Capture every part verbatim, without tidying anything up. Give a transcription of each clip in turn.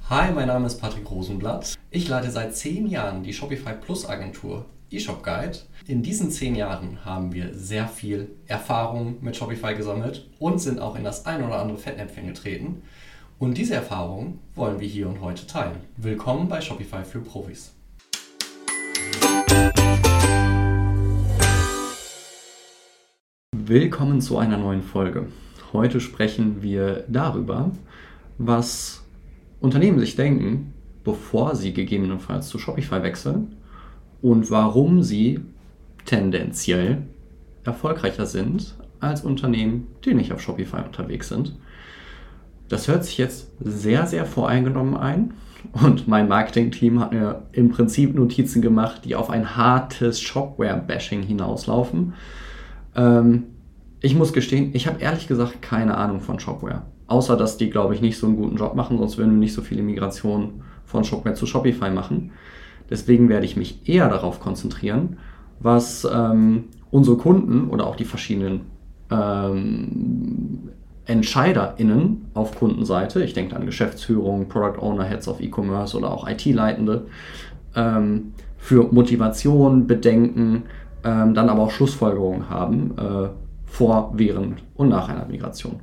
Hi, mein Name ist Patrick Rosenblatt. Ich leite seit zehn Jahren die Shopify Plus Agentur eShop Guide. In diesen zehn Jahren haben wir sehr viel Erfahrung mit Shopify gesammelt und sind auch in das ein oder andere Fettnäpfchen getreten. Und diese Erfahrung wollen wir hier und heute teilen. Willkommen bei Shopify für Profis. Willkommen zu einer neuen Folge. Heute sprechen wir darüber, was Unternehmen sich denken, bevor sie gegebenenfalls zu Shopify wechseln und warum sie tendenziell erfolgreicher sind als Unternehmen, die nicht auf Shopify unterwegs sind. Das hört sich jetzt sehr, sehr voreingenommen ein und mein Marketing-Team hat mir im Prinzip Notizen gemacht, die auf ein hartes Shopware-Bashing hinauslaufen. Ähm, ich muss gestehen, ich habe ehrlich gesagt keine Ahnung von Shopware. Außer, dass die, glaube ich, nicht so einen guten Job machen, sonst würden wir nicht so viele Migrationen von Shopware zu Shopify machen. Deswegen werde ich mich eher darauf konzentrieren, was ähm, unsere Kunden oder auch die verschiedenen ähm, EntscheiderInnen auf Kundenseite, ich denke an Geschäftsführung, Product Owner, Heads of E-Commerce oder auch I T-Leitende, ähm, für Motivation, Bedenken, ähm, dann aber auch Schlussfolgerungen haben, äh, vor, während und nach einer Migration.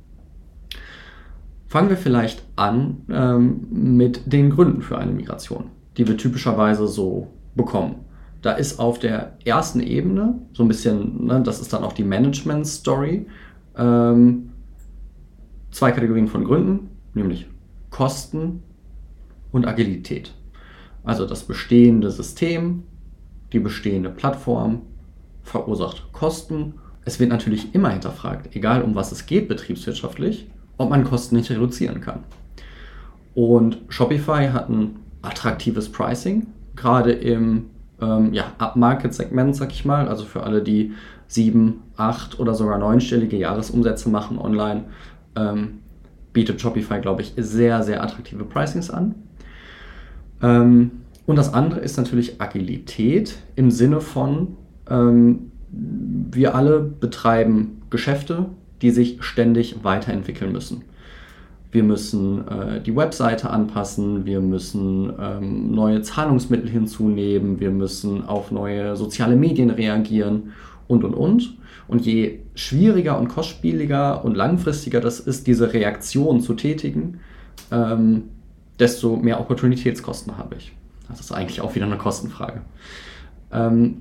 Fangen wir vielleicht an ähm, mit den Gründen für eine Migration, die wir typischerweise so bekommen. Da ist auf der ersten Ebene so ein bisschen, ne, das ist dann auch die Management-Story, ähm, zwei Kategorien von Gründen, nämlich Kosten und Agilität. Also das bestehende System, die bestehende Plattform verursacht Kosten. Es wird natürlich immer hinterfragt, egal um was es geht betriebswirtschaftlich, ob man Kosten nicht reduzieren kann. Und Shopify hat ein attraktives Pricing, gerade im ähm, ja, Up-Market-Segment, sag ich mal, also für alle, die sieben, acht oder sogar neunstellige Jahresumsätze machen online, ähm, bietet Shopify, glaube ich, sehr, sehr attraktive Pricings an. Ähm, und das andere ist natürlich Agilität im Sinne von, ähm, wir alle betreiben Geschäfte, die sich ständig weiterentwickeln müssen. Wir müssen äh, die Webseite anpassen, wir müssen ähm, neue Zahlungsmittel hinzunehmen, wir müssen auf neue soziale Medien reagieren und, und, und. Und je schwieriger und kostspieliger und langfristiger das ist, diese Reaktion zu tätigen, ähm, desto mehr Opportunitätskosten habe ich. Das ist eigentlich auch wieder eine Kostenfrage. Ähm,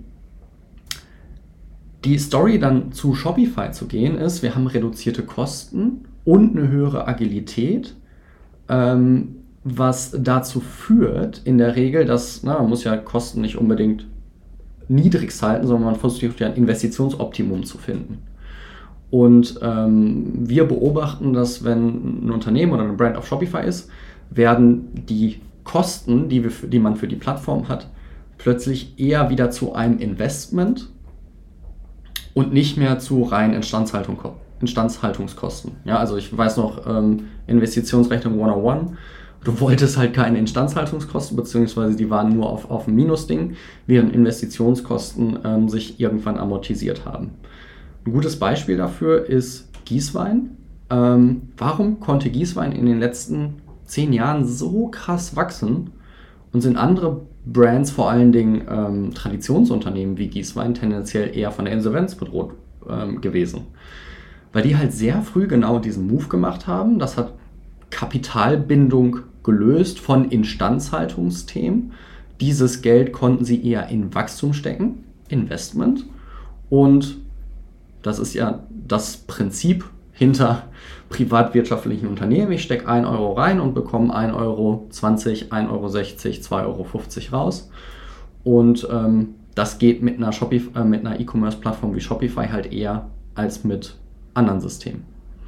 Die Story dann zu Shopify zu gehen ist, wir haben reduzierte Kosten und eine höhere Agilität, ähm, was dazu führt in der Regel, dass, na, man muss ja Kosten nicht unbedingt niedrig halten, sondern man versucht ja ein Investitionsoptimum zu finden. Und ähm, wir beobachten, dass wenn ein Unternehmen oder eine Brand auf Shopify ist, werden die Kosten, die, wir für, die man für die Plattform hat, plötzlich eher wieder zu einem Investment und nicht mehr zu rein Instandhaltung, Instandhaltungskosten. Ja, also ich weiß noch, ähm, Investitionsrechnung hundertundeins, du wolltest halt keine Instandhaltungskosten, beziehungsweise die waren nur auf, auf dem Minusding, während Investitionskosten ähm, sich irgendwann amortisiert haben. Ein gutes Beispiel dafür ist Gießwein. Ähm, warum konnte Gießwein in den letzten zehn Jahren so krass wachsen und sind andere Brands, vor allen Dingen ähm, Traditionsunternehmen wie Gießwein, tendenziell eher von der Insolvenz bedroht ähm, gewesen? Weil die halt sehr früh genau diesen Move gemacht haben. Das hat Kapitalbindung gelöst von Instandhaltungsthemen. Dieses Geld konnten sie eher in Wachstum stecken, Investment. Und das ist ja das Prinzip hinter privatwirtschaftlichen Unternehmen. Ich stecke ein Euro rein und bekomme ein Euro zwanzig, ein Euro sechzig, zwei Euro fünfzig raus. Und ähm, das geht mit einer, Shopify, äh, mit einer E-Commerce-Plattform wie Shopify halt eher als mit anderen Systemen.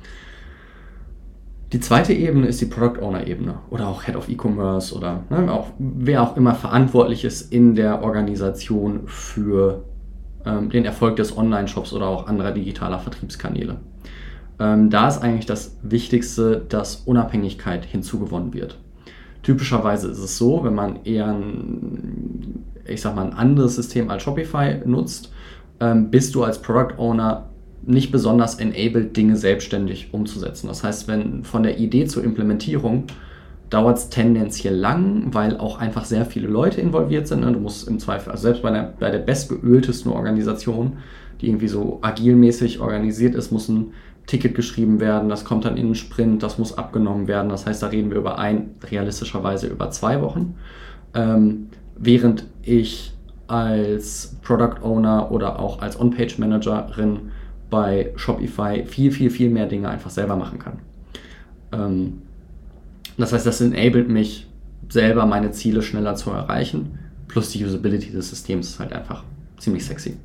Die zweite Ebene ist die Product Owner-Ebene oder auch Head of E-Commerce oder ne, auch, wer auch immer verantwortlich ist in der Organisation für ähm, den Erfolg des Online-Shops oder auch anderer digitaler Vertriebskanäle. Ähm, da ist eigentlich das Wichtigste, dass Unabhängigkeit hinzugewonnen wird. Typischerweise ist es so, wenn man eher ein, ich sag mal, ein anderes System als Shopify nutzt, ähm, bist du als Product Owner nicht besonders enabled, Dinge selbstständig umzusetzen. Das heißt, wenn von der Idee zur Implementierung dauert es tendenziell lang, weil auch einfach sehr viele Leute involviert sind. Ne? Du musst im Zweifel, also selbst bei der, bei der bestgeöltesten Organisation, die irgendwie so agilmäßig organisiert ist, muss ein Ticket geschrieben werden, das kommt dann in einen Sprint, das muss abgenommen werden. Das heißt, da reden wir über ein, realistischerweise über zwei Wochen. Ähm, während ich als Product Owner oder auch als On-Page Managerin bei Shopify viel, viel, viel mehr Dinge einfach selber machen kann. Ähm, das heißt, das enabled mich, selber meine Ziele schneller zu erreichen, plus die Usability des Systems ist halt einfach ziemlich sexy.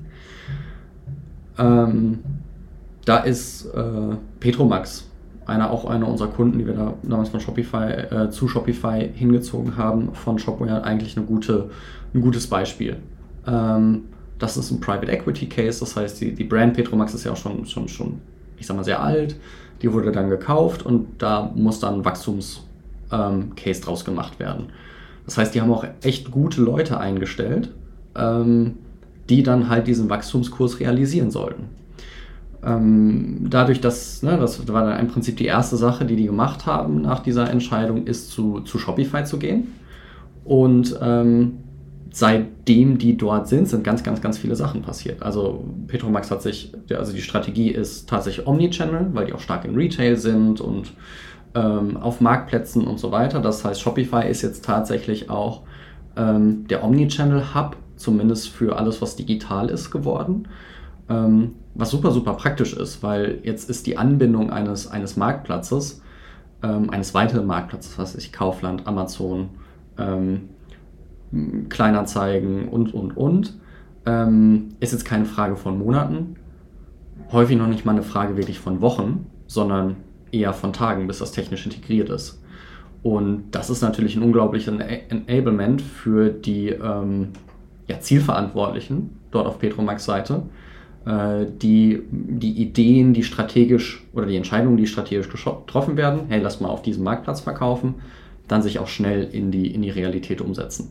Ähm, da ist äh, Petromax, einer, auch einer unserer Kunden, die wir da damals von Shopify äh, zu Shopify hingezogen haben, von Shopware eigentlich eine gute, ein gutes Beispiel. Ähm, das ist ein Private Equity Case, das heißt, die, die Brand Petromax ist ja auch schon, schon, schon, ich sag mal, sehr alt. Die wurde dann gekauft und da muss dann ein Wachstums- ähm, Case draus gemacht werden. Das heißt, die haben auch echt gute Leute eingestellt, ähm, die dann halt diesen Wachstumskurs realisieren sollten. Ähm, dadurch, dass, ne, das war dann im Prinzip die erste Sache, die die gemacht haben nach dieser Entscheidung, ist zu, zu Shopify zu gehen. Und ähm, seitdem die dort sind, sind ganz, ganz, ganz viele Sachen passiert. Also Petromax hat sich, also die Strategie ist tatsächlich Omnichannel, weil die auch stark im Retail sind und ähm, auf Marktplätzen und so weiter. Das heißt, Shopify ist jetzt tatsächlich auch ähm, der Omnichannel-Hub, zumindest für alles, was digital ist, geworden. Ähm, was super, super praktisch ist, weil jetzt ist die Anbindung eines, eines Marktplatzes, ähm, eines weiteren Marktplatzes, was weiß ich, Kaufland, Amazon, ähm, Kleinanzeigen und, und, und, ähm, ist jetzt keine Frage von Monaten, häufig noch nicht mal eine Frage wirklich von Wochen, sondern eher von Tagen, bis das technisch integriert ist. Und das ist natürlich ein unglaubliches Enablement für die ähm, ja, Zielverantwortlichen dort auf Petromax Seite, äh, die die Ideen, die strategisch oder die Entscheidungen, die strategisch getroffen werden, hey, lass mal auf diesem Marktplatz verkaufen, dann sich auch schnell in die, in die Realität umsetzen.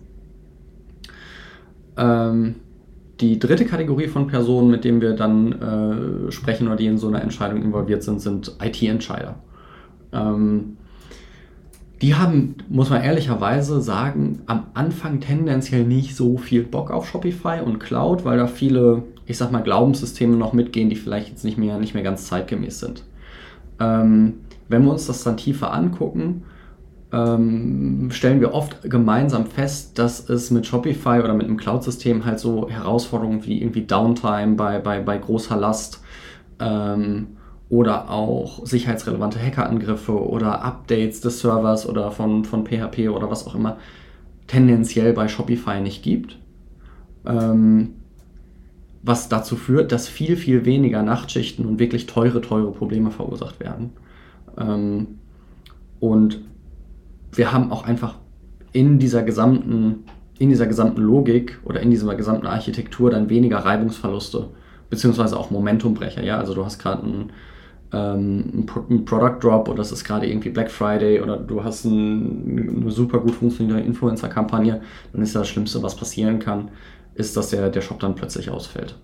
Ähm, die dritte Kategorie von Personen, mit denen wir dann äh, sprechen oder die in so einer Entscheidung involviert sind, sind I T-Entscheider. Ähm, die haben, muss man ehrlicherweise sagen, am Anfang tendenziell nicht so viel Bock auf Shopify und Cloud, weil da viele, ich sag mal, Glaubenssysteme noch mitgehen, die vielleicht jetzt nicht mehr, nicht mehr ganz zeitgemäß sind. Ähm, wenn wir uns das dann tiefer angucken, ähm, stellen wir oft gemeinsam fest, dass es mit Shopify oder mit einem Cloud-System halt so Herausforderungen wie irgendwie Downtime bei, bei, bei großer Last ähm, oder auch sicherheitsrelevante Hackerangriffe oder Updates des Servers oder von, von P H P oder was auch immer tendenziell bei Shopify nicht gibt. Ähm, was dazu führt, dass viel, viel weniger Nachtschichten und wirklich teure, teure Probleme verursacht werden. Ähm, und wir haben auch einfach in dieser gesamten, in dieser gesamten Logik oder in dieser gesamten Architektur dann weniger Reibungsverluste, beziehungsweise auch Momentumbrecher. Ja? Also du hast gerade einen, ähm, einen Product Drop oder es ist gerade irgendwie Black Friday oder du hast ein, eine super gut funktionierende Influencer-Kampagne, dann ist das Schlimmste, was passieren kann, ist, dass der, der Shop dann plötzlich ausfällt.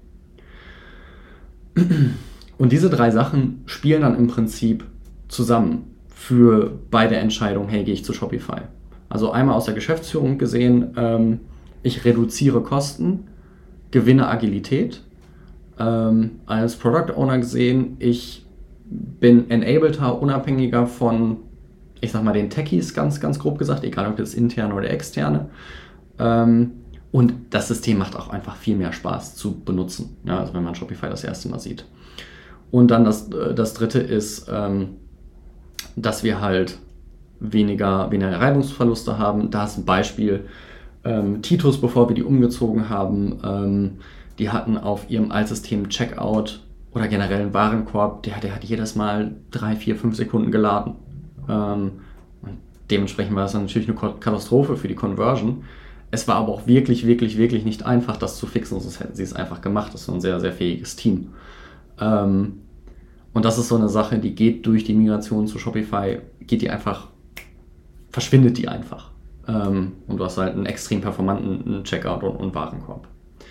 Und diese drei Sachen spielen dann im Prinzip zusammen für beide Entscheidungen, hey, gehe ich zu Shopify. Also einmal aus der Geschäftsführung gesehen, ähm, ich reduziere Kosten, gewinne Agilität. Ähm, als Product Owner gesehen, ich bin enableder, unabhängiger von, ich sag mal, den Techies, ganz, ganz grob gesagt, egal ob das interne oder externe. Ähm, und das System macht auch einfach viel mehr Spaß zu benutzen, ja, also wenn man Shopify das erste Mal sieht. Und dann das, das dritte ist, ähm, dass wir halt weniger, weniger Reibungsverluste haben. Da ist ein Beispiel, ähm, Titus, bevor wir die umgezogen haben, ähm, die hatten auf ihrem Altsystem Checkout oder generell einen Warenkorb, der, der hat jedes Mal drei, vier, fünf Sekunden geladen. Ähm, und dementsprechend war das dann natürlich eine Katastrophe für die Conversion. Es war aber auch wirklich, wirklich, wirklich nicht einfach, das zu fixen, sonst hätten sie es einfach gemacht. Das ist ein sehr, sehr fähiges Team. Ähm, Und das ist so eine Sache, die geht durch die Migration zu Shopify, geht die einfach, verschwindet die einfach. Ähm, und du hast halt einen extrem performanten Checkout und, und Warenkorb.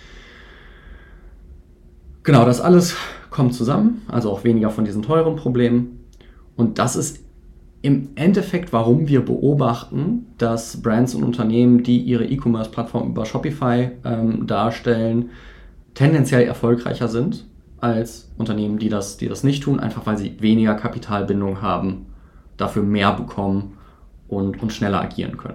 Genau, das alles kommt zusammen, also auch weniger von diesen teuren Problemen. Und das ist im Endeffekt, warum wir beobachten, dass Brands und Unternehmen, die ihre E-Commerce-Plattform über Shopify ähm, darstellen, tendenziell erfolgreicher sind als Unternehmen, die das, die das nicht tun, einfach weil sie weniger Kapitalbindung haben, dafür mehr bekommen und, und schneller agieren können.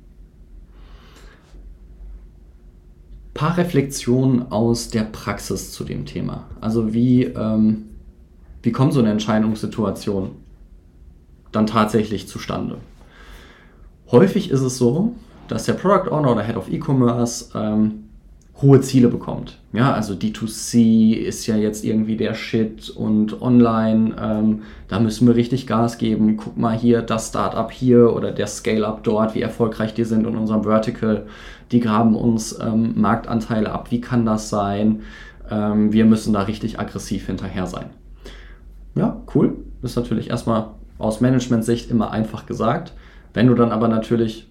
Ein paar Reflexionen aus der Praxis zu dem Thema. Also wie, ähm, wie kommt so eine Entscheidungssituation dann tatsächlich zustande? Häufig ist es so, dass der Product Owner oder Head of E-Commerce ähm, hohe Ziele bekommt. Ja, also D zwei C ist ja jetzt irgendwie der Shit und online, ähm, da müssen wir richtig Gas geben. Guck mal hier, das Startup hier oder der Scale-Up dort, wie erfolgreich die sind in unserem Vertical. Die graben uns ähm, Marktanteile ab. Wie kann das sein? Ähm, wir müssen da richtig aggressiv hinterher sein. Ja, cool. Das ist natürlich erstmal aus Management-Sicht immer einfach gesagt. Wenn du dann aber natürlich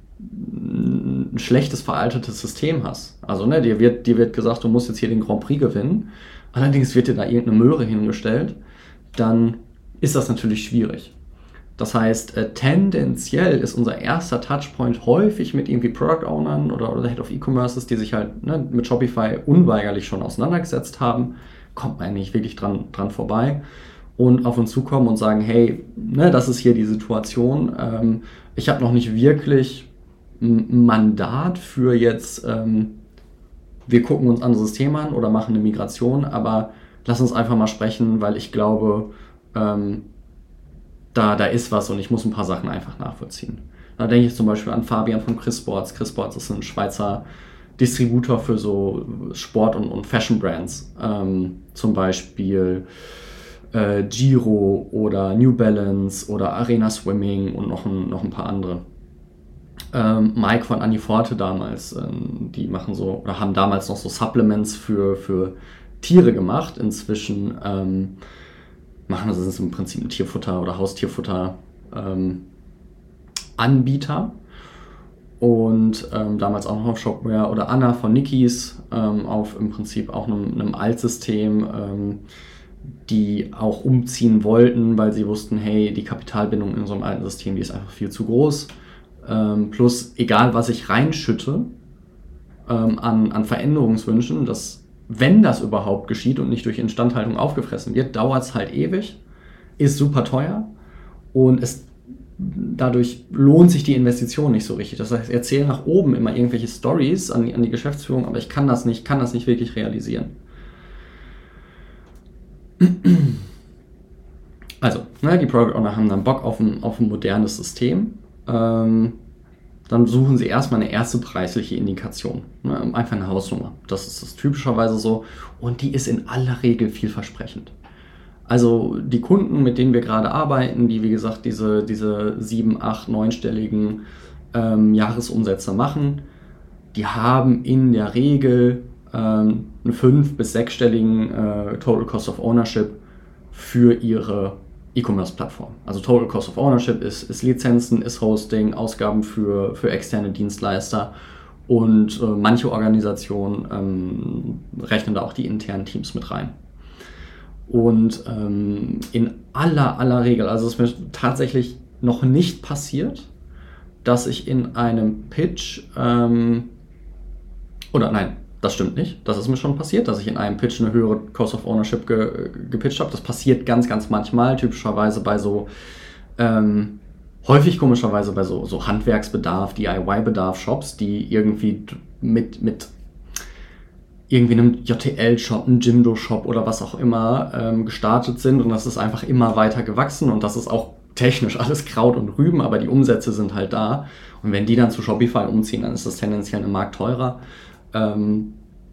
ein schlechtes, veraltetes System hast. Also ne, dir wird, dir wird gesagt, du musst jetzt hier den Grand Prix gewinnen, allerdings wird dir da irgendeine Möhre hingestellt, dann ist das natürlich schwierig. Das heißt, äh, tendenziell ist unser erster Touchpoint häufig mit irgendwie Product Ownern oder, oder Head of E-Commerces, die sich halt ne, mit Shopify unweigerlich schon auseinandergesetzt haben, kommt man nicht wirklich dran, dran vorbei und auf uns zukommen und sagen, hey, ne, das ist hier die Situation, ähm, ich habe noch nicht wirklich ein Mandat für jetzt, ähm, wir gucken uns andere Systeme an oder machen eine Migration, aber lass uns einfach mal sprechen, weil ich glaube, ähm, da, da ist was und ich muss ein paar Sachen einfach nachvollziehen. Da denke ich zum Beispiel an Fabian von Chris-Sports. Chris-Sports ist ein Schweizer Distributor für so Sport- und, und Fashion-Brands. Ähm, zum Beispiel äh, Giro oder New Balance oder Arena Swimming und noch ein, noch ein paar andere. Ähm, Mike von Aniforte damals, ähm, die machen so, oder haben damals noch so Supplements für, für Tiere gemacht. Inzwischen ähm, machen das ist im Prinzip ein Tierfutter oder Haustierfutter ähm, Anbieter. Und ähm, damals auch noch auf Shopware oder Anna von Nikis ähm, auf im Prinzip auch einem, einem Altsystem, ähm, die auch umziehen wollten, weil sie wussten, hey, die Kapitalbindung in so einem alten System, die ist einfach viel zu groß. Ähm, plus, egal was ich reinschütte ähm, an, an Veränderungswünschen, dass, wenn das überhaupt geschieht und nicht durch Instandhaltung aufgefressen wird, dauert es halt ewig, ist super teuer und es, dadurch lohnt sich die Investition nicht so richtig. Das heißt, ich erzähle nach oben immer irgendwelche Stories an, an die Geschäftsführung, aber ich kann das nicht, kann das nicht wirklich realisieren. Also, ne, die Product Owner haben dann Bock auf ein, auf ein modernes System. Ähm, dann suchen sie erstmal eine erste preisliche Indikation. Ne, einfach eine Hausnummer. Das ist das typischerweise so. Und die ist in aller Regel vielversprechend. Also die Kunden, mit denen wir gerade arbeiten, die wie gesagt diese, diese sieben, acht, neunstelligen ähm, Jahresumsätze machen, die haben in der Regel ähm, einen fünf- bis sechsstelligen äh, Total Cost of Ownership für ihre E-Commerce-Plattform. Also Total Cost of Ownership ist, ist Lizenzen, ist Hosting, Ausgaben für, für externe Dienstleister und äh, manche Organisationen ähm, rechnen da auch die internen Teams mit rein. Und ähm, in aller, aller Regel, also es ist mir tatsächlich noch nicht passiert, dass ich in einem Pitch, ähm, oder nein, das stimmt nicht, das ist mir schon passiert, dass ich in einem Pitch eine höhere Cost of Ownership ge, gepitcht habe. Das passiert ganz, ganz manchmal, typischerweise bei so, ähm, häufig komischerweise bei so, so Handwerksbedarf, D I Y-Bedarf Shops, die irgendwie mit, mit irgendwie einem J T L-Shop, einem Jimdo-Shop oder was auch immer ähm, gestartet sind und das ist einfach immer weiter gewachsen und das ist auch technisch alles Kraut und Rüben, aber die Umsätze sind halt da und wenn die dann zu Shopify umziehen, dann ist das tendenziell im Markt teurer. Ähm,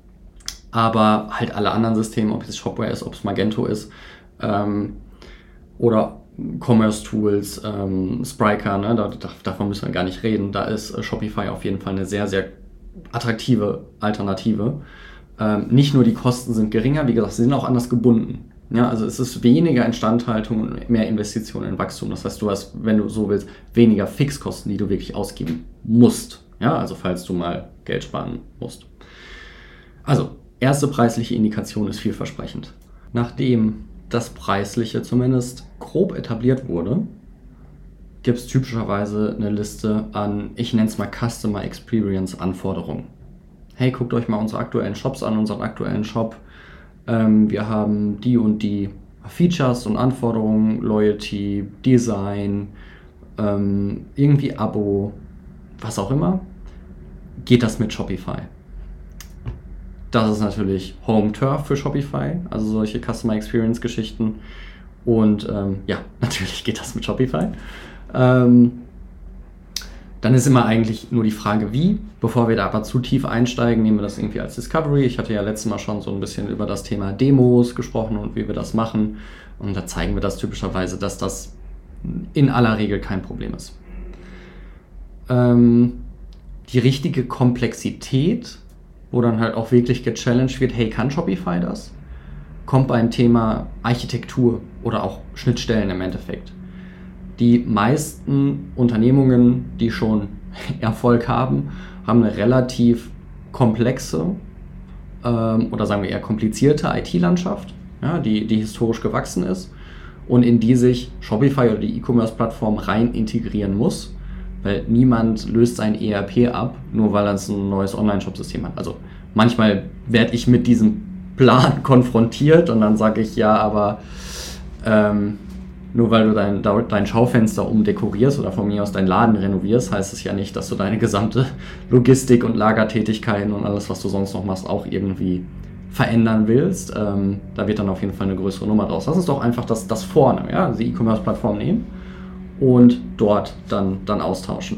aber halt alle anderen Systeme, ob es Shopware ist, ob es Magento ist ähm, oder Commerce Tools, ähm, Spryker, ne, da, da, davon müssen wir gar nicht reden, da ist äh, Shopify auf jeden Fall eine sehr, sehr attraktive Alternative. Ähm, nicht nur die Kosten sind geringer, wie gesagt, sie sind auch anders gebunden. Ja, also es ist weniger Instandhaltung und mehr Investitionen in Wachstum. Das heißt, du hast, wenn du so willst, weniger Fixkosten, die du wirklich ausgeben musst. Ja, also falls du mal Geld sparen musst. Also, erste preisliche Indikation ist vielversprechend. Nachdem das Preisliche zumindest grob etabliert wurde, gibt es typischerweise eine Liste an, ich nenne es mal Customer Experience Anforderungen. Hey, guckt euch mal unsere aktuellen Shops an, unseren aktuellen Shop. Ähm, wir haben die und die Features und Anforderungen, Loyalty, Design, ähm, irgendwie Abo, was auch immer. Geht das mit Shopify? Das ist natürlich Home Turf für Shopify, also solche Customer Experience Geschichten. Und ähm, ja, natürlich geht das mit Shopify. Ähm, dann ist immer eigentlich nur die Frage, wie. Bevor wir da aber zu tief einsteigen, nehmen wir das irgendwie als Discovery. Ich hatte ja letztes Mal schon so ein bisschen über das Thema Demos gesprochen und wie wir das machen. Und da zeigen wir das typischerweise, dass das in aller Regel kein Problem ist. Ähm, die richtige Komplexität, wo dann halt auch wirklich gechallenged wird, hey, kann Shopify das? Kommt beim Thema Architektur oder auch Schnittstellen im Endeffekt. Die meisten Unternehmungen, die schon Erfolg haben, haben eine relativ komplexe ähm, oder sagen wir eher komplizierte I T-Landschaft, ja, die, die historisch gewachsen ist und in die sich Shopify oder die E-Commerce-Plattform rein integrieren muss, weil niemand löst sein E R P ab, nur weil er ein neues Online-Shop-System hat. Also manchmal werde ich mit diesem Plan konfrontiert und dann sage ich, ja, aber ähm, nur weil du dein, dein Schaufenster umdekorierst oder von mir aus deinen Laden renovierst, heißt es ja nicht, dass du deine gesamte Logistik und Lagertätigkeiten und alles, was du sonst noch machst, auch irgendwie verändern willst. Ähm, da wird dann auf jeden Fall eine größere Nummer draus. Lass uns doch einfach das, das vorne, ja, also die E-Commerce-Plattform nehmen und dort dann, dann austauschen.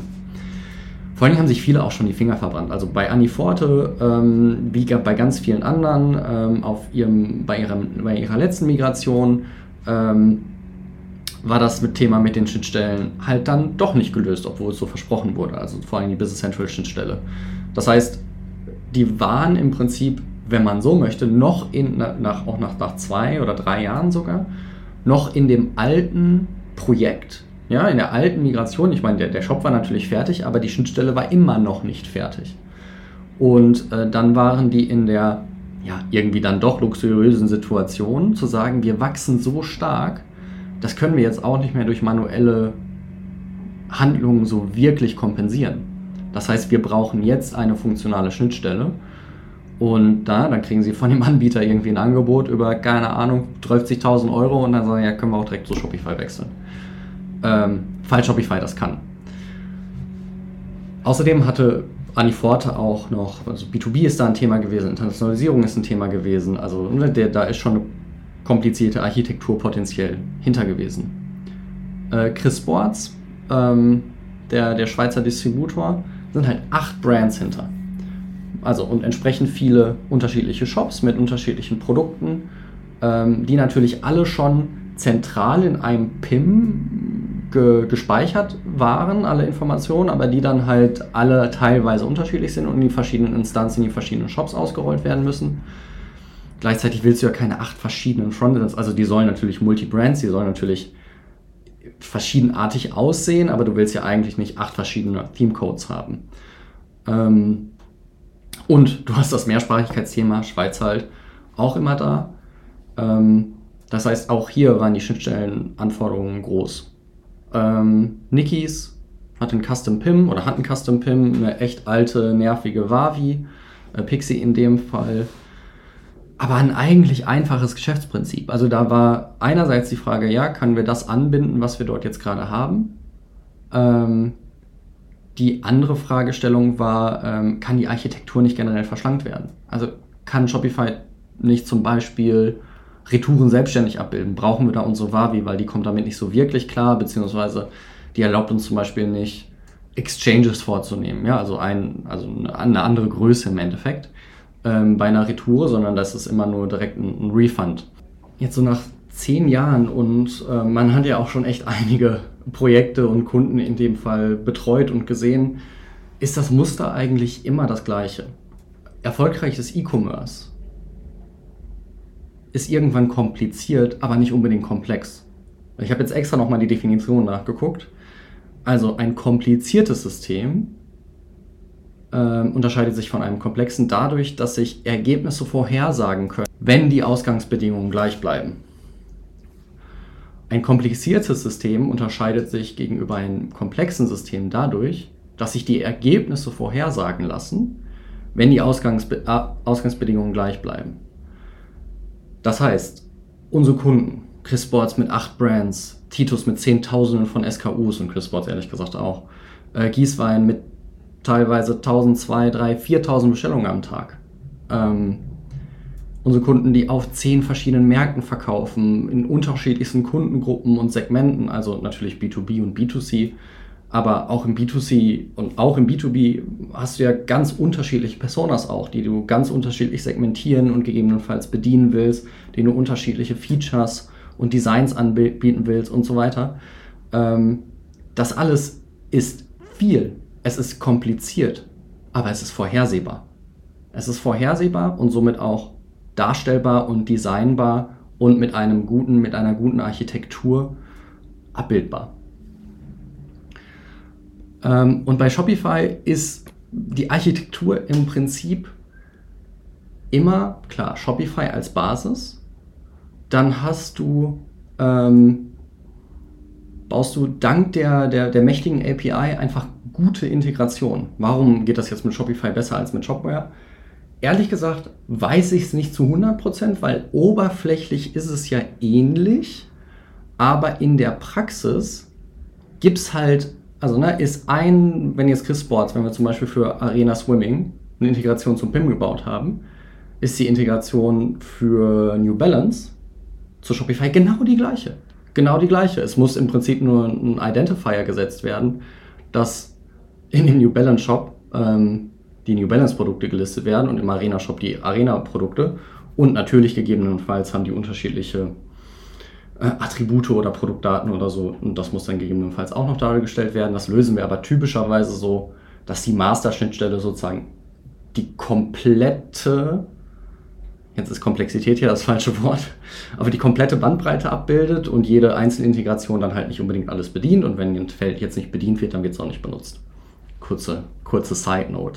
Vor allem haben sich viele auch schon die Finger verbrannt. Also bei Aniforte, ähm, wie bei ganz vielen anderen, ähm, auf ihrem, bei, ihrem, bei ihrer letzten Migration, ähm, war das mit Thema mit den Schnittstellen halt dann doch nicht gelöst, obwohl es so versprochen wurde. Also vor allem die Business Central Schnittstelle. Das heißt, die waren im Prinzip, wenn man so möchte, noch in, nach, auch nach, nach zwei oder drei Jahren sogar, noch in dem alten Projekt, ja, in der alten Migration. Ich meine, der, der Shop war natürlich fertig, aber die Schnittstelle war immer noch nicht fertig. Und äh, dann waren die in der, ja, irgendwie dann doch luxuriösen Situation, zu sagen, wir wachsen so stark, das können wir jetzt auch nicht mehr durch manuelle Handlungen so wirklich kompensieren. Das heißt, wir brauchen jetzt eine funktionale Schnittstelle und da, dann kriegen sie von dem Anbieter irgendwie ein Angebot über, keine Ahnung, dreißigtausend Euro und dann sagen, ja, können wir auch direkt zu Shopify wechseln. Ähm, falls Shopify das kann. Außerdem hatte Aniforte auch noch, also B zwei B ist da ein Thema gewesen, Internationalisierung ist ein Thema gewesen, also der, da ist schon eine komplizierte Architektur potenziell hinter gewesen. Äh, Chris Sports, ähm, der, der Schweizer Distributor, sind halt acht Brands hinter. Also und entsprechend viele unterschiedliche Shops mit unterschiedlichen Produkten, ähm, die natürlich alle schon zentral in einem P I M ge- gespeichert waren, alle Informationen, aber die dann halt alle teilweise unterschiedlich sind und in die verschiedenen Instanzen, in die verschiedenen Shops ausgerollt werden müssen. Gleichzeitig willst du ja keine acht verschiedenen Frontends, also die sollen natürlich Multi-Brands, die sollen natürlich verschiedenartig aussehen, aber du willst ja eigentlich nicht acht verschiedene Theme-Codes haben. Ähm, und du hast das Mehrsprachigkeitsthema, Schweiz halt, auch immer da. Ähm, das heißt, auch hier waren die Schnittstellenanforderungen groß. Ähm, Nikis hat einen Custom P I M oder hat einen Custom P I M, eine echt alte, nervige Wavi, äh, Pixie in dem Fall. Aber ein eigentlich einfaches Geschäftsprinzip. Also da war einerseits die Frage, ja, können wir das anbinden, was wir dort jetzt gerade haben? Ähm, die andere Fragestellung war, ähm, kann die Architektur nicht generell verschlankt werden? Also kann Shopify nicht zum Beispiel Retouren selbstständig abbilden? Brauchen wir da unsere Wavi, weil die kommt damit nicht so wirklich klar, beziehungsweise die erlaubt uns zum Beispiel nicht, Exchanges vorzunehmen, ja, also, ein, also eine andere Größe im Endeffekt. Bei einer Retour, sondern das ist immer nur direkt ein, ein Refund. Jetzt so nach zehn Jahren und äh, man hat ja auch schon echt einige Projekte und Kunden in dem Fall betreut und gesehen, ist das Muster eigentlich immer das gleiche. Erfolgreiches E-Commerce ist irgendwann kompliziert, aber nicht unbedingt komplex. Ich habe jetzt extra nochmal die Definition nachgeguckt. Also ein kompliziertes System äh, unterscheidet sich von einem komplexen dadurch, dass sich Ergebnisse vorhersagen können, wenn die Ausgangsbedingungen gleich bleiben. Ein kompliziertes System unterscheidet sich gegenüber einem komplexen System dadurch, dass sich die Ergebnisse vorhersagen lassen, wenn die Ausgangsbe- äh, Ausgangsbedingungen gleich bleiben. Das heißt, unsere Kunden, Chris Sports mit acht Brands, Titus mit Zehntausenden von S K Us und Chris Sports ehrlich gesagt auch, äh, Gießwein mit teilweise tausend, zweitausend, dreitausend, viertausend Bestellungen am Tag. Ähm, unsere Kunden, die auf zehn verschiedenen Märkten verkaufen, in unterschiedlichsten Kundengruppen und Segmenten, also natürlich B zwei B und B zwei C, aber auch im B zwei C und auch im B zwei B hast du ja ganz unterschiedliche Personas auch, die du ganz unterschiedlich segmentieren und gegebenenfalls bedienen willst, denen du unterschiedliche Features und Designs anbieten willst und so weiter. Ähm, das alles ist viel. Es ist kompliziert, aber es ist vorhersehbar. Es ist vorhersehbar und somit auch darstellbar und designbar und mit einem guten, mit einer guten Architektur abbildbar. Ähm, und bei Shopify ist die Architektur im Prinzip immer, klar, Shopify als Basis, dann hast du, ähm, baust du dank der, der, der mächtigen A P I einfach gute Integration. Warum geht das jetzt mit Shopify besser als mit Shopware? Ehrlich gesagt weiß ich es nicht zu hundert Prozent, weil oberflächlich ist es ja ähnlich, aber in der Praxis gibt es halt, also ne, ist ein, wenn jetzt Chris Sports, wenn wir zum Beispiel für Arena Swimming eine Integration zum P I M gebaut haben, ist die Integration für New Balance zu Shopify genau die gleiche. Genau die gleiche. Es muss im Prinzip nur ein Identifier gesetzt werden, dass in dem New Balance Shop ähm, die New Balance Produkte gelistet werden und im Arena Shop die Arena Produkte und natürlich gegebenenfalls haben die unterschiedliche äh, Attribute oder Produktdaten oder so und das muss dann gegebenenfalls auch noch dargestellt werden. Das lösen wir aber typischerweise so, dass die Master-Schnittstelle sozusagen die komplette, jetzt ist Komplexität hier das falsche Wort, aber die komplette Bandbreite abbildet und jede einzelne Integration dann halt nicht unbedingt alles bedient und wenn ein Feld jetzt nicht bedient wird, dann wird es auch nicht benutzt. Kurze, kurze Side-Note.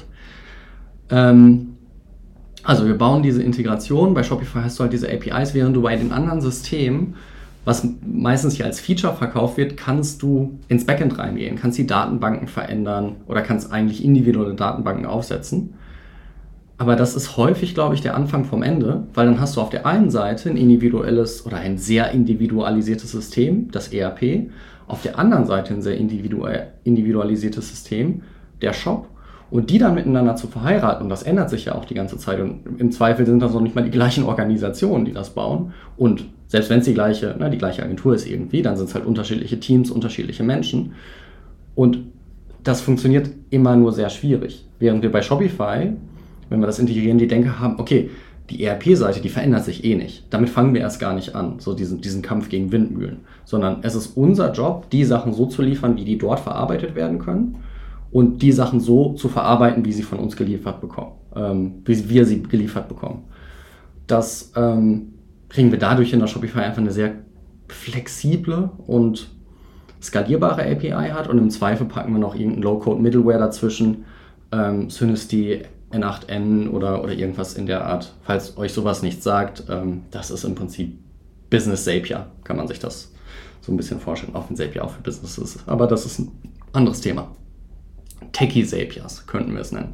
Ähm, also wir bauen diese Integration, bei Shopify hast du halt diese A P Is, während du bei den anderen Systemen, was meistens hier als Feature verkauft wird, kannst du ins Backend reingehen, kannst die Datenbanken verändern oder kannst eigentlich individuelle Datenbanken aufsetzen. Aber das ist häufig, glaube ich, der Anfang vom Ende, weil dann hast du auf der einen Seite ein individuelles oder ein sehr individualisiertes System, das E R P, auf der anderen Seite ein sehr individualisiertes System, der Shop, und die dann miteinander zu verheiraten, und das ändert sich ja auch die ganze Zeit, und im Zweifel sind das noch nicht mal die gleichen Organisationen, die das bauen, und selbst wenn es die gleiche, ne, die gleiche Agentur ist irgendwie, dann sind es halt unterschiedliche Teams, unterschiedliche Menschen, und das funktioniert immer nur sehr schwierig. Während wir bei Shopify, wenn wir das integrieren, die Denke haben, okay, die E R P-Seite, die verändert sich eh nicht. Damit fangen wir erst gar nicht an, so diesen, diesen Kampf gegen Windmühlen. Sondern es ist unser Job, die Sachen so zu liefern, wie die dort verarbeitet werden können und die Sachen so zu verarbeiten, wie sie von uns geliefert bekommen, ähm, wie wir sie geliefert bekommen. Das ähm, kriegen wir dadurch in der Shopify einfach eine sehr flexible und skalierbare A P I hat und im Zweifel packen wir noch irgendein Low-Code-Middleware dazwischen, ähm, Synasty, N acht N oder, oder irgendwas in der Art. Falls euch sowas nicht sagt, ähm, das ist im Prinzip Business Zapier, kann man sich das so ein bisschen vorstellen, auch wenn Zapier auch für Business ist. Aber das ist ein anderes Thema. Techie Zapiers könnten wir es nennen.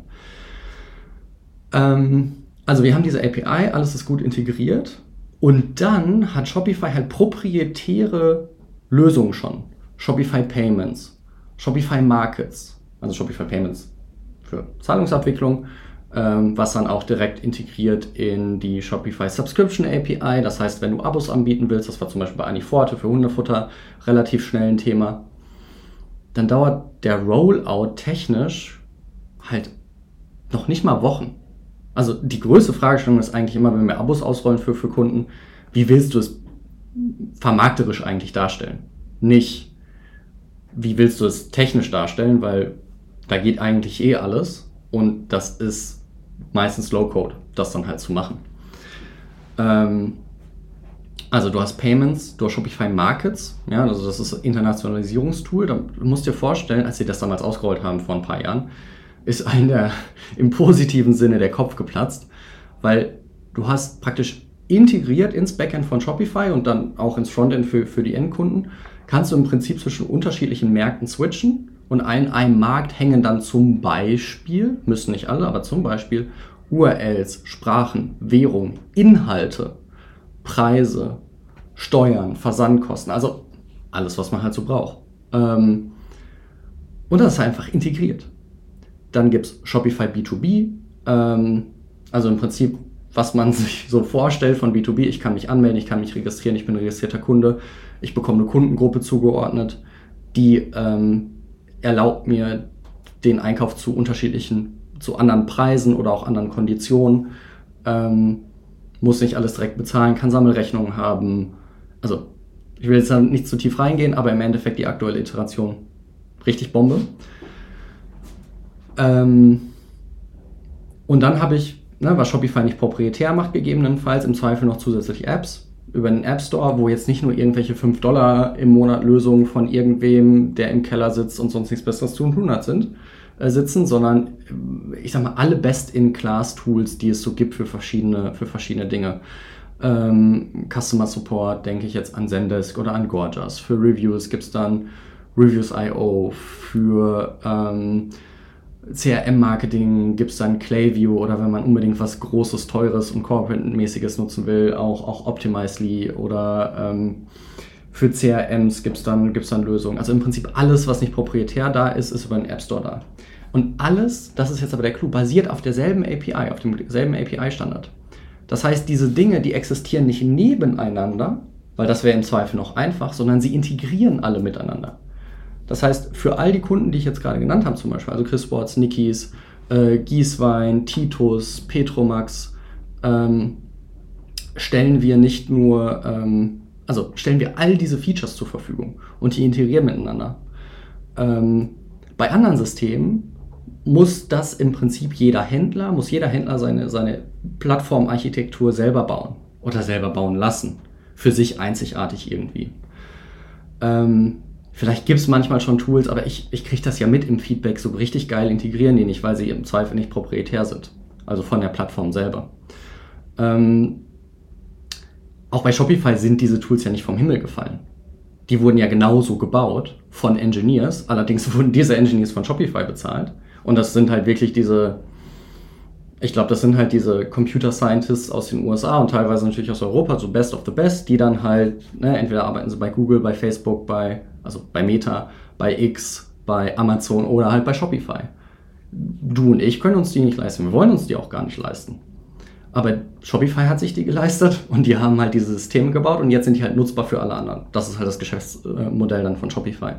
Ähm, also wir haben diese A P I, alles ist gut integriert und dann hat Shopify halt proprietäre Lösungen schon. Shopify Payments, Shopify Markets, also Shopify Payments für Zahlungsabwicklung, ähm, was dann auch direkt integriert in die Shopify Subscription A P I. Das heißt, wenn du Abos anbieten willst, das war zum Beispiel bei Aniforte für Hundefutter relativ schnell ein Thema, dann dauert der Rollout technisch halt noch nicht mal Wochen. Also die größte Fragestellung ist eigentlich immer, wenn wir Abos ausrollen für, für Kunden, wie willst du es vermarkterisch eigentlich darstellen? Nicht, wie willst du es technisch darstellen, weil da geht eigentlich eh alles und das ist meistens Low-Code, das dann halt zu machen. Ähm, also du hast Payments, du hast Shopify Markets, ja, also das ist ein Internationalisierungstool. Da musst du dir vorstellen, als sie das damals ausgerollt haben vor ein paar Jahren, ist einem der, im positiven Sinne der Kopf geplatzt, weil du hast praktisch integriert ins Backend von Shopify und dann auch ins Frontend für, für die Endkunden, kannst du im Prinzip zwischen unterschiedlichen Märkten switchen und an einem Markt hängen dann zum Beispiel, müssen nicht alle, aber zum Beispiel U R Ls, Sprachen, Währung, Inhalte, Preise, Steuern, Versandkosten, also alles, was man halt so braucht. Ähm, und das ist einfach integriert. Dann gibt es Shopify B zwei B, ähm, also im Prinzip, was man sich so vorstellt von B zwei B. Ich kann mich anmelden, ich kann mich registrieren, ich bin ein registrierter Kunde, ich bekomme eine Kundengruppe zugeordnet, die ähm, erlaubt mir den Einkauf zu unterschiedlichen, zu anderen Preisen oder auch anderen Konditionen, ähm, muss nicht alles direkt bezahlen, kann Sammelrechnungen haben. Also ich will jetzt da nicht zu tief reingehen, aber im Endeffekt die aktuelle Iteration richtig Bombe. Ähm, und dann habe ich, ne, was Shopify nicht proprietär macht, gegebenenfalls im Zweifel noch zusätzliche Apps über den App Store, wo jetzt nicht nur irgendwelche fünf Dollar im Monat Lösungen von irgendwem, der im Keller sitzt und sonst nichts Besseres zu tun hat, sind, äh, sitzen, sondern ich sag mal alle Best-in-Class-Tools, die es so gibt für verschiedene, für verschiedene Dinge. Ähm, Customer Support, denke ich jetzt an Zendesk oder an Gorgias. Für Reviews gibt es dann Reviews Punkt i o, für ähm, C R M-Marketing gibt es dann Klaviyo oder wenn man unbedingt was Großes, Teures und Corporate-mäßiges nutzen will, auch, auch Optimizely oder ähm, für C R Ms gibt es dann, gibt's dann Lösungen. Also im Prinzip alles, was nicht proprietär da ist, ist über den App Store da. Und alles, das ist jetzt aber der Clou, basiert auf derselben A P I, auf demselben A P I-Standard. Das heißt, diese Dinge, die existieren nicht nebeneinander, weil das wäre im Zweifel noch einfach, sondern sie integrieren alle miteinander. Das heißt, für all die Kunden, die ich jetzt gerade genannt habe, zum Beispiel, also Chris Sports, Nikis, äh, Gieswein, Titus, Petromax, ähm, stellen wir nicht nur, ähm, also stellen wir all diese Features zur Verfügung und die integrieren miteinander. Ähm, bei anderen Systemen muss das im Prinzip jeder Händler, muss jeder Händler seine, seine Plattformarchitektur selber bauen oder selber bauen lassen. Für sich einzigartig irgendwie. Ähm, Vielleicht gibt es manchmal schon Tools, aber ich, ich kriege das ja mit im Feedback, so richtig geil integrieren die nicht, weil sie im Zweifel nicht proprietär sind. Also von der Plattform selber. Ähm, auch bei Shopify sind diese Tools ja nicht vom Himmel gefallen. Die wurden ja genauso gebaut von Engineers, allerdings wurden diese Engineers von Shopify bezahlt. Und das sind halt wirklich diese, ich glaube, das sind halt diese Computer Scientists aus den U S A und teilweise natürlich aus Europa, so best of the best, die dann halt, ne, entweder arbeiten sie bei Google, bei Facebook, bei also bei Meta, bei X, bei Amazon oder halt bei Shopify. Du und ich können uns die nicht leisten, wir wollen uns die auch gar nicht leisten. Aber Shopify hat sich die geleistet und die haben halt diese Systeme gebaut und jetzt sind die halt nutzbar für alle anderen. Das ist halt das Geschäftsmodell dann von Shopify.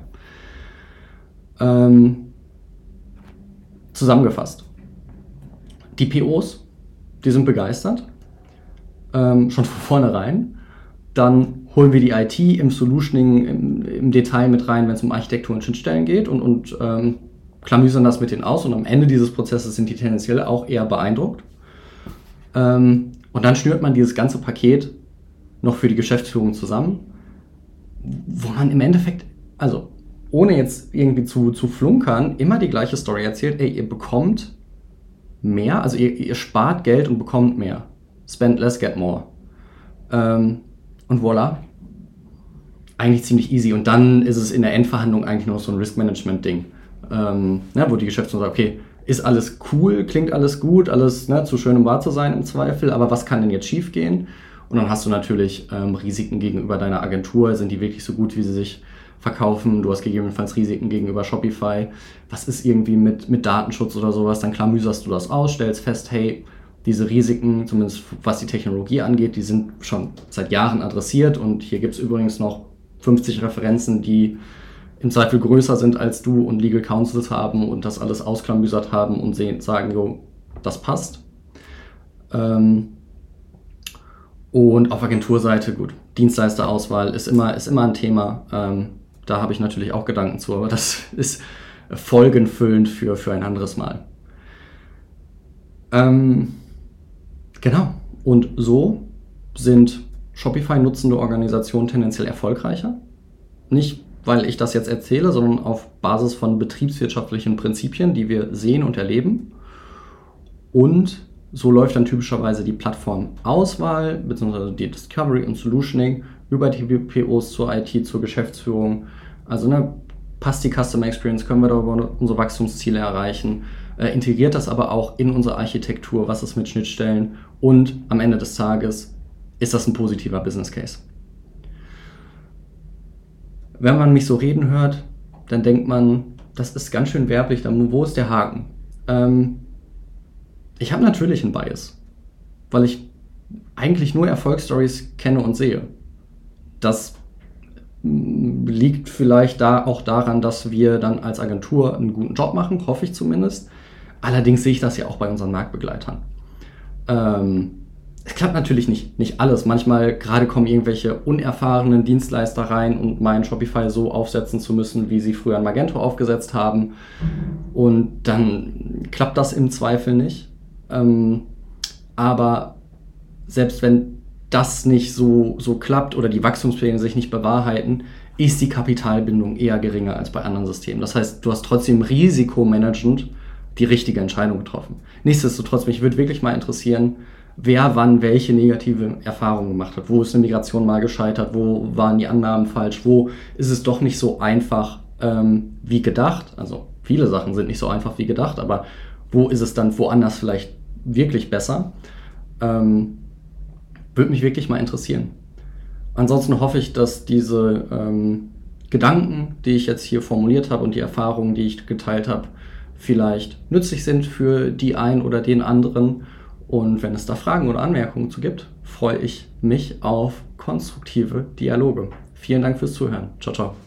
Ähm, zusammengefasst. Die P Os, die sind begeistert, ähm, schon von vornherein. Dann holen wir die I T im Solutioning im, im Detail mit rein, wenn es um Architektur und Schnittstellen geht und, und ähm, klamüsern das mit denen aus. Und am Ende dieses Prozesses sind die tendenziell auch eher beeindruckt. Ähm, und dann schnürt man dieses ganze Paket noch für die Geschäftsführung zusammen, wo man im Endeffekt, also ohne jetzt irgendwie zu, zu flunkern, immer die gleiche Story erzählt. Ey, ihr bekommt mehr, also ihr, ihr spart Geld und bekommt mehr. Spend less, get more. Ähm, Und voilà, eigentlich ziemlich easy. Und dann ist es in der Endverhandlung eigentlich noch so ein Risk-Management-Ding, ähm, ne, wo die Geschäftsführung sagt, okay, ist alles cool, klingt alles gut, alles ne, zu schön, um wahr zu sein im Zweifel, aber was kann denn jetzt schief gehen? Und dann hast du natürlich ähm, Risiken gegenüber deiner Agentur, sind die wirklich so gut, wie sie sich verkaufen? Du hast gegebenenfalls Risiken gegenüber Shopify. Was ist irgendwie mit, mit Datenschutz oder sowas? Dann klamüserst du das aus, stellst fest, hey, diese Risiken, zumindest was die Technologie angeht, die sind schon seit Jahren adressiert und hier gibt es übrigens noch fünfzig Referenzen, die im Zweifel größer sind als du und Legal Counsels haben und das alles ausklamüsert haben und sehen, sagen, jo, das passt. Ähm und auf Agenturseite, gut, Dienstleisterauswahl ist immer, ist immer ein Thema. Ähm, da habe ich natürlich auch Gedanken zu, aber das ist folgenfüllend für, für ein anderes Mal. Ähm Genau. Und so sind Shopify-nutzende Organisationen tendenziell erfolgreicher. Nicht, weil ich das jetzt erzähle, sondern auf Basis von betriebswirtschaftlichen Prinzipien, die wir sehen und erleben. Und So läuft dann typischerweise die Plattformauswahl bzw. die Discovery und Solutioning über die P Os zur I T, zur Geschäftsführung. Also ne, passt die Customer Experience, können wir darüber unsere Wachstumsziele erreichen, äh, integriert das aber auch in unsere Architektur, was ist mit Schnittstellen und am Ende des Tages ist das ein positiver Business Case. Wenn man mich so reden hört, dann denkt man, das ist ganz schön werblich, dann wo ist der Haken? Ähm, ich habe natürlich einen Bias, weil ich eigentlich nur Erfolgsstories kenne und sehe. Das liegt vielleicht da auch daran, dass wir dann als Agentur einen guten Job machen, hoffe ich zumindest. Allerdings sehe ich das ja auch bei unseren Marktbegleitern. Ähm, es klappt natürlich nicht, nicht alles. Manchmal gerade kommen irgendwelche unerfahrenen Dienstleister rein und meinen Shopify so aufsetzen zu müssen, wie sie früher ein Magento aufgesetzt haben. Und dann klappt das im Zweifel nicht. Ähm, aber selbst wenn das nicht so, so klappt oder die Wachstumspläne sich nicht bewahrheiten, ist die Kapitalbindung eher geringer als bei anderen Systemen. Das heißt, du hast trotzdem risikomanagend die richtige Entscheidung getroffen. Nichtsdestotrotz, mich würde wirklich mal interessieren, wer wann welche negative Erfahrungen gemacht hat. Wo ist eine Migration mal gescheitert? Wo waren die Annahmen falsch? Wo ist es doch nicht so einfach ähm, wie gedacht? Also viele Sachen sind nicht so einfach wie gedacht, aber wo ist es dann woanders vielleicht wirklich besser? Ähm, würde mich wirklich mal interessieren. Ansonsten hoffe ich, dass diese ähm, Gedanken, die ich jetzt hier formuliert habe und die Erfahrungen, die ich geteilt habe, vielleicht nützlich sind für die einen oder den anderen. Und wenn es da Fragen oder Anmerkungen zu gibt, freue ich mich auf konstruktive Dialoge. Vielen Dank fürs Zuhören. Ciao, ciao.